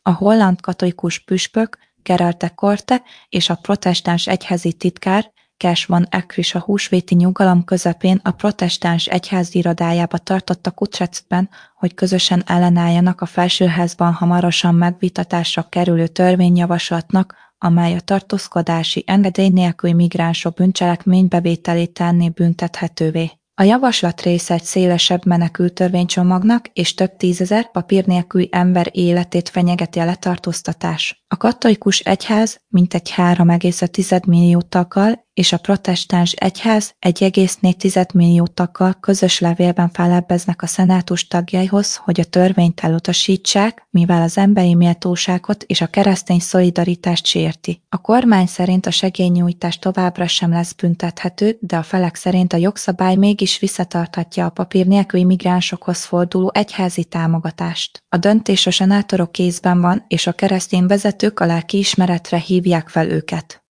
A holland katolikus püspök Gerard de Korte és a protestáns egyházi titkár Cash van Eckrish a húsvéti nyugalom közepén a protestáns egyház irodájába tartottak Utrechtben, hogy közösen ellenálljanak a felsőházban hamarosan megvitatásra kerülő törvényjavaslatnak, amely a tartózkodási engedély nélküli migránsok bűncselekménybevételét tenné büntethetővé. A javaslat része egy szélesebb menekülttörvénycsomagnak, és több tízezer papír nélküli ember életét fenyegeti a letartóztatás. A katolikus egyház mintegy 3,5 millió taggal és a protestáns egyház 1,4 millió taggal közös levélben fellebbeznek a szenátus tagjaihoz, hogy a törvényt elutasítsák, mivel az emberi méltóságot és a keresztény szolidaritást sérti. A kormány szerint a segélynyújtás továbbra sem lesz büntethető, de a felek szerint a jogszabály mégis visszatarthatja a papír nélküli migránsokhoz forduló egyházi támogatást. A döntés a senátorok kézben van, és a keresztény vezetők a lelkiismeretre hívják fel őket.